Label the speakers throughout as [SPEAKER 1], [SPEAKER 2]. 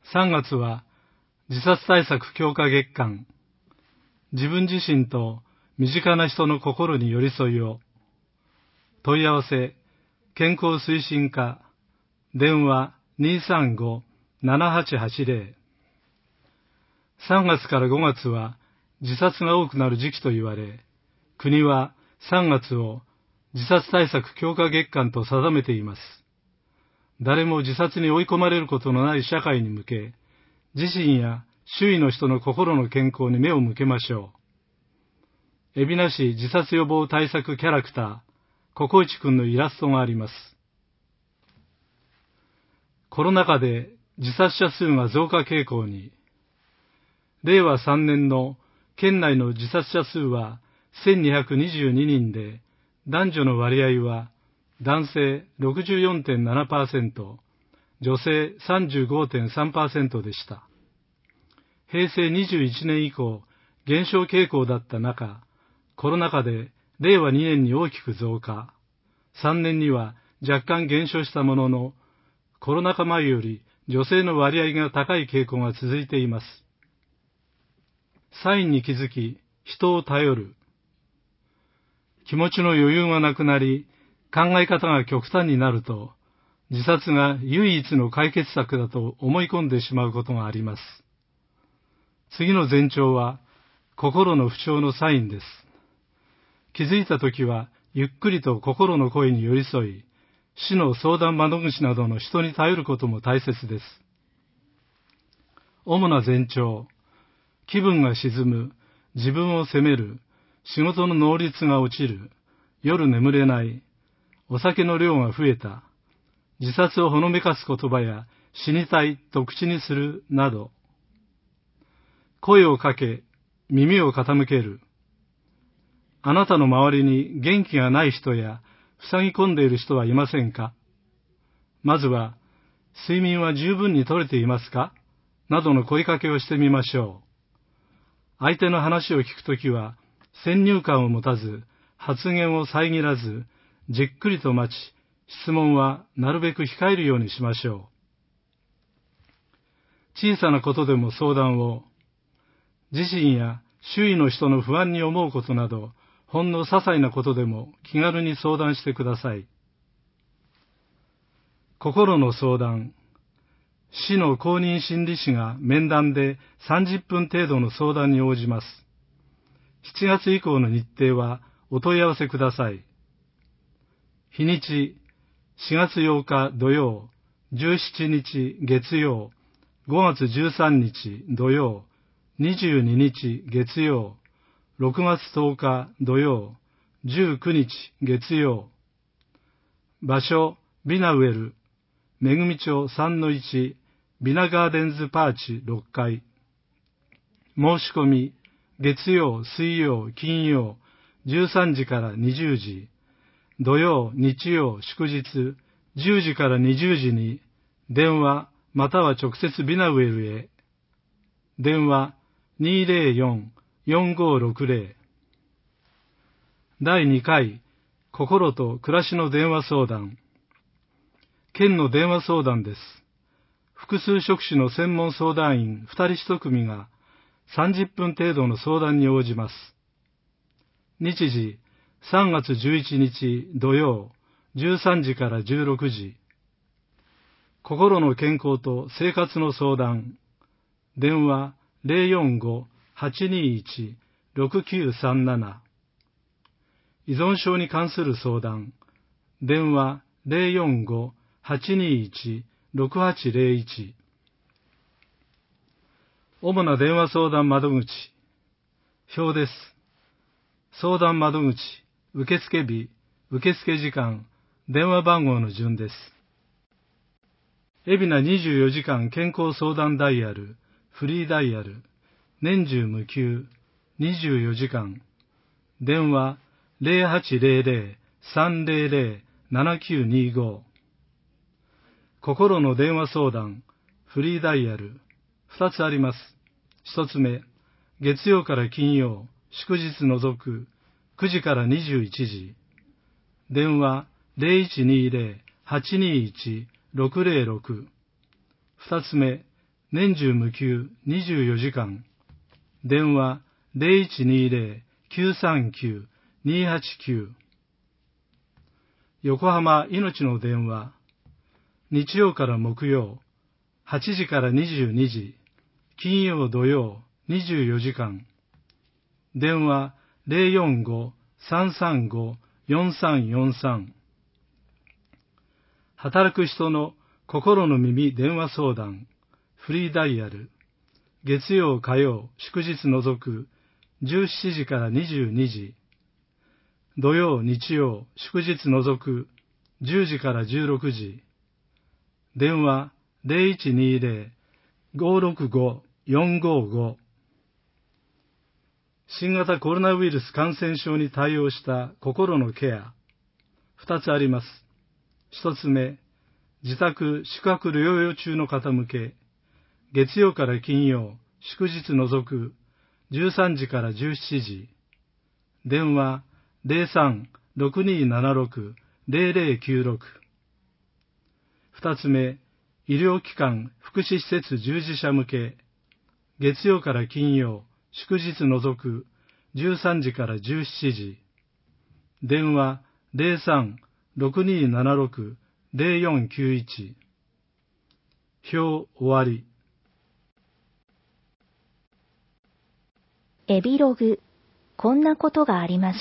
[SPEAKER 1] 3月は自殺対策強化月間、自分自身と身近な人の心に寄り添いを。問い合わせ、健康推進課、電話 235-7880。3月から5月は自殺が多くなる時期と言われ、国は3月を自殺対策強化月間と定めています。誰も自殺に追い込まれることのない社会に向け、自身や周囲の人の心の健康に目を向けましょう。海老名市自殺予防対策キャラクター、ココイチくんのイラストがあります。コロナ禍で自殺者数が増加傾向に。令和3年の県内の自殺者数は1222人で、男女の割合は男性 64.7%、女性 35.3% でした。平成21年以降、減少傾向だった中、コロナ禍で令和2年に大きく増加。3年には若干減少したものの、コロナ禍前より女性の割合が高い傾向が続いています。サインに気づき、人を頼る。気持ちの余裕がなくなり、考え方が極端になると、自殺が唯一の解決策だと思い込んでしまうことがあります。次の前兆は、心の不調のサインです。気づいたときは、ゆっくりと心の声に寄り添い、市の相談窓口などの人に頼ることも大切です。主な前兆、気分が沈む、自分を責める、仕事の能率が落ちる、夜眠れない、お酒の量が増えた、自殺をほのめかす言葉や死にたいと口にするなど、声をかけ、耳を傾ける。あなたの周りに元気がない人や塞ぎ込んでいる人はいませんか？まずは、睡眠は十分に取れていますか？などの声かけをしてみましょう。相手の話を聞くときは、先入観を持たず、発言を遮らず、じっくりと待ち、質問はなるべく控えるようにしましょう。小さなことでも相談を。自身や周囲の人の不安に思うことなど、ほんの些細なことでも気軽に相談してください。心の相談。市の公認心理師が面談で30分程度の相談に応じます。7月以降の日程はお問い合わせください。日にち、4月8日土曜、17日月曜、5月13日土曜、22日月曜、6月10日土曜、19日月曜。場所、ビナウェル、めぐみ町3-1、ビナガーデンズパーチ6階。申し込み、月曜、水曜、金曜、13時から20時、土曜、日曜、祝日、10時から20時に、電話、または直接ビナウェルへ。電話、204-4560。第2回、心と暮らしの電話相談。県の電話相談です。複数職種の専門相談員2人1組が30分程度の相談に応じます。日時、3月11日土曜、13時から16時。心の健康と生活の相談。電話、045-821-6937。依存症に関する相談。電話、045-821-6801。主な電話相談窓口。表です。相談窓口、受付日、受付時間、電話番号の順です。海老名24時間健康相談ダイヤル、フリーダイヤル、年中無休、24時間。電話、0800-300-7925。心の電話相談、フリーダイヤル、2つあります。1つ目、月曜から金曜、祝日除く、9時から21時。電話、0120-821-606。2つ目、 年中無休24時間。電話 0120-939-289。横浜いのちの電話。日曜から木曜、8時から22時。金曜土曜24時間。電話 045-335-4343。働く人の心の耳電話相談。フリーダイヤル。月曜火曜祝日除く17時から22時。土曜日曜祝日除く10時から16時。電話 0120-565-455。新型コロナウイルス感染症に対応した心のケア。2つあります。1つ目、自宅宿泊療養中の方向け。月曜から金曜、祝日除く13時から17時。電話 03-6276-0096。2つ目、医療機関福祉施設従事者向け。月曜から金曜、祝日除く13時から17時。電話 03-6276-0491。表終わり。
[SPEAKER 2] エビログ、こんなことがありました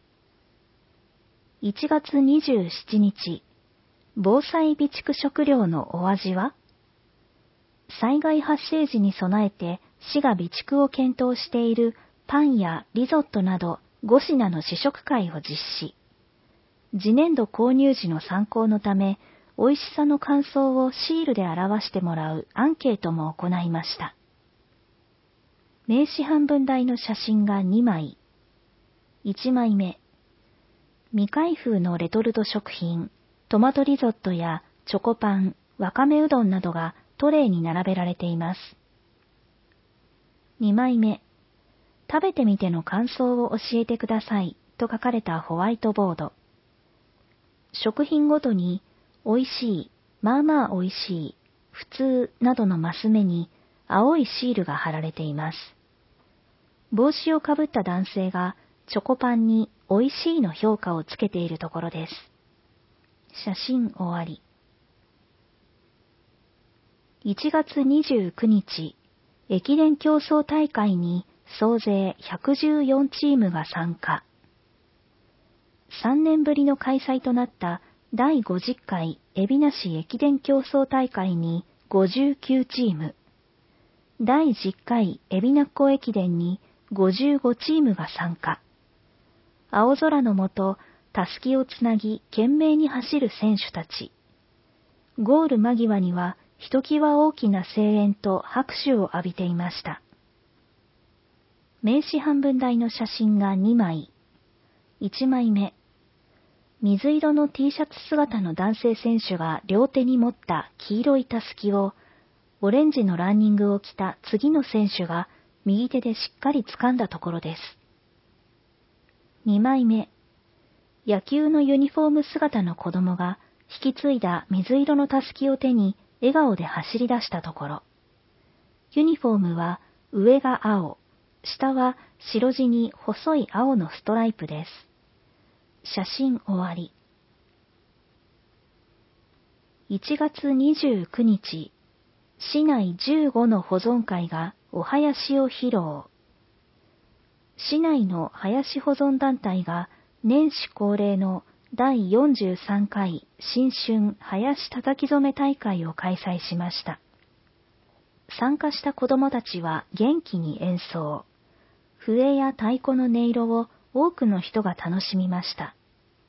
[SPEAKER 2] 。1月27日、防災備蓄食料のお味は？災害発生時に備えて市が備蓄を検討しているパンやリゾットなど5品の試食会を実施。次年度購入時の参考のため、美味しさの感想をシールで表してもらうアンケートも行いました。名刺半分大の写真が2枚。1枚目。未開封のレトルト食品、トマトリゾットやチョコパン、わかめうどんなどがトレイに並べられています。2枚目。食べてみての感想を教えてくださいと書かれたホワイトボード。食品ごとに、美味しい、まあまあ美味しい、普通などのマス目に青いシールが貼られています。帽子をかぶった男性がチョコパンに美味しいの評価をつけているところです。写真終わり。1月29日、駅伝競争大会に総勢114チームが参加。3年ぶりの開催となった第50回海老名市駅伝競争大会に59チーム、第10回海老名湖駅伝に55チームが参加。青空の下、たすきをつなぎ懸命に走る選手たち。ゴール間際にはひときわ大きな声援と拍手を浴びていました。名刺半分大の写真が2枚。1枚目。水色の T シャツ姿の男性選手が両手に持った黄色いたすきを、オレンジのランニングを着た次の選手が右手でしっかり掴んだところです。2枚目。野球のユニフォーム姿の子供が引き継いだ水色のたすきを手に笑顔で走り出したところ。ユニフォームは上が青、下は白地に細い青のストライプです。写真終わり。1月29日、市内15の保存会がお囃子を披露。市内の囃子保存団体が年始恒例の第43回新春囃子叩き初め大会を開催しました。参加した子どもたちは元気に演奏。笛や太鼓の音色を多くの人が楽しみました。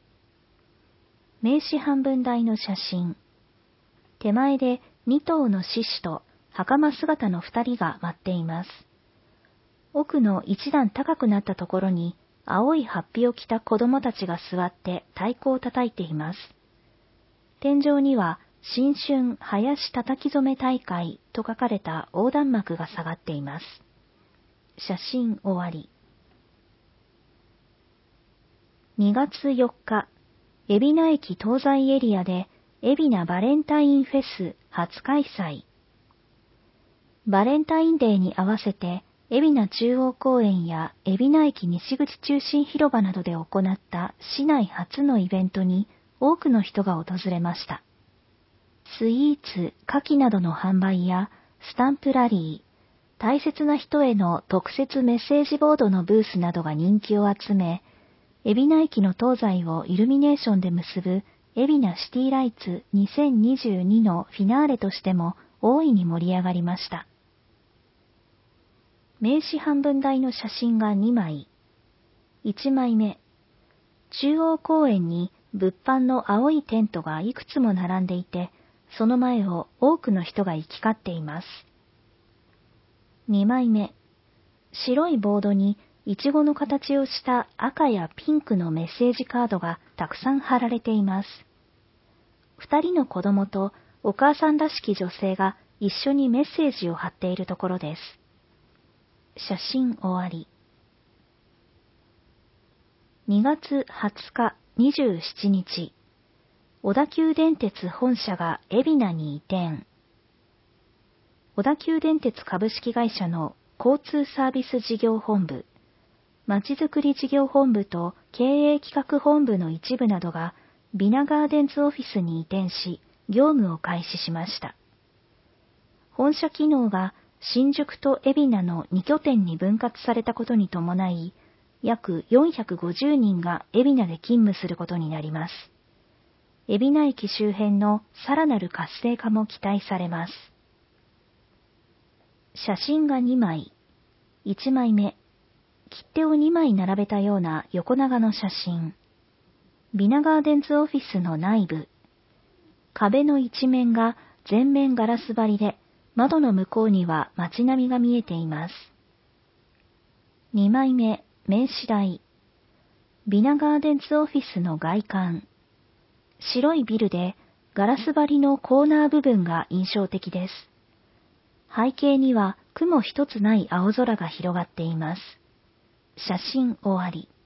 [SPEAKER 2] 名刺半分大の写真。手前で2頭の獅子と袴姿の2人が舞っています。奥の一段高くなったところに青い法被を着た子供たちが座って太鼓を叩いています。天井には新春囃子叩き初め大会と書かれた横断幕が下がっています。写真終わり。2月4日、海老名駅東西エリアで海老名バレンタインフェス初開催。 バレンタインデーに合わせて、海老名中央公園や海老名駅西口中心広場などで行った市内初のイベントに多くの人が訪れました。スイーツ、牡蠣などの販売やスタンプラリー、大切な人への特設メッセージボードのブースなどが人気を集め、海老名駅の東西をイルミネーションで結ぶ海老名シティライツ2022のフィナーレとしても大いに盛り上がりました。名刺半分大の写真が2枚。1枚目、中央公園に物販の青いテントがいくつも並んでいて、その前を多くの人が行き交っています。2枚目、白いボードにイチゴの形をした赤やピンクのメッセージカードがたくさん貼られています。2人の子供とお母さんらしき女性が一緒にメッセージを貼っているところです。写真終わり。2月20日27日、小田急電鉄本社が海老名に移転。小田急電鉄株式会社の交通サービス事業本部、まちづくり事業本部と経営企画本部の一部などがビナガーデンズオフィスに移転し、業務を開始しました。本社機能が新宿と海老名の2拠点に分割されたことに伴い、約450人が海老名で勤務することになります。海老名駅周辺のさらなる活性化も期待されます。写真が2枚。1枚目、切手を2枚並べたような横長の写真。ビナガーデンズオフィスの内部。壁の一面が全面ガラス張りで、窓の向こうには街並みが見えています。2枚目、名刺台。ビナガーデンズオフィスの外観。白いビルでガラス張りのコーナー部分が印象的です。背景には雲一つない青空が広がっています。写真終わり。